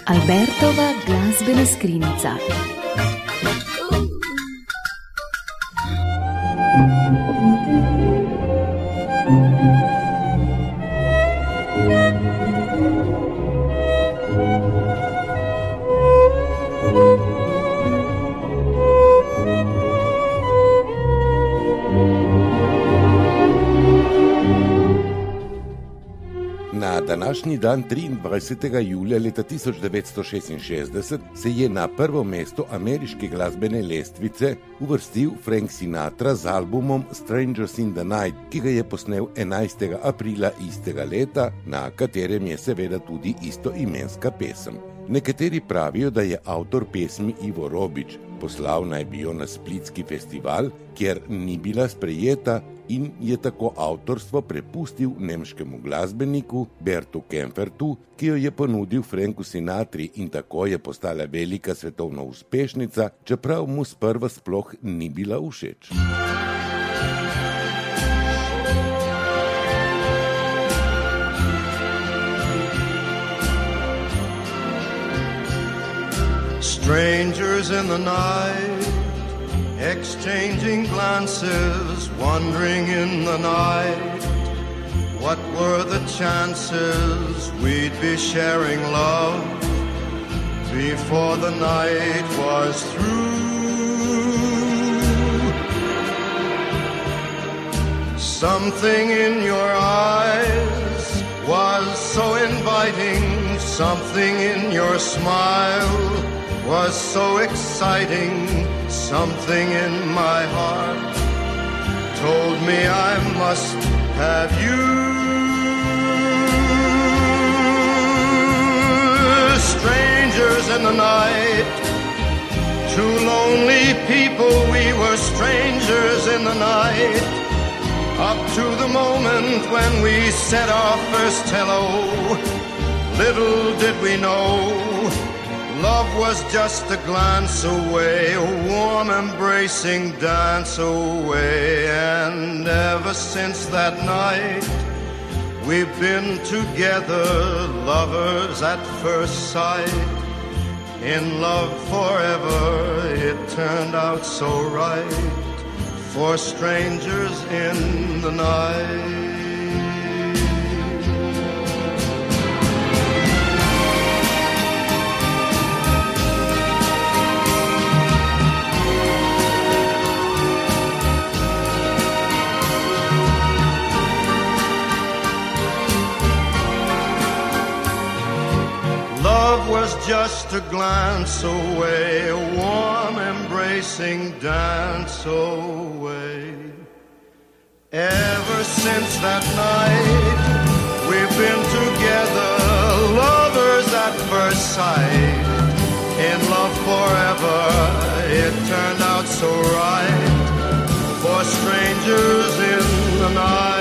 Albertova glasbena skrinjica. Na današnji dan 23. julija leta 1966 se je na prvo mesto ameriške glasbene lestvice uvrstil Frank Sinatra z albumom Strangers in the Night, ki ga je posnel 11. aprila istega leta, na katerem je seveda tudi istoimenska pesem. Nekateri pravijo, da je avtor pesmi Ivo Robič, poslal naj bi jo na splitski festival, kjer ni bila sprejeta in je tako avtorstvo prepustil nemškemu glasbeniku Bertu Kempfertu, ki jo je ponudil Franku Sinatri in tako je postala velika svetovna uspešnica, čeprav mu sprva sploh ni bila všeč. Strangers in the night, exchanging glances, wandering in the night. What were the chances we'd be sharing love before the night was through? Something in your eyes was so inviting, something in your smile was so exciting, something in my heart told me I must have you. Strangers in the night, two lonely people, we were strangers in the night, up to the moment when we said our first hello. Little did we know love was just a glance away, a warm embracing dance away. And ever since that night, we've been together, lovers at first sight. In love forever, it turned out so right, for strangers in the night. Love was just a glance away, a warm embracing dance away. Ever since that night, we've been together, lovers at first sight. In love forever, it turned out so right, for strangers in the night.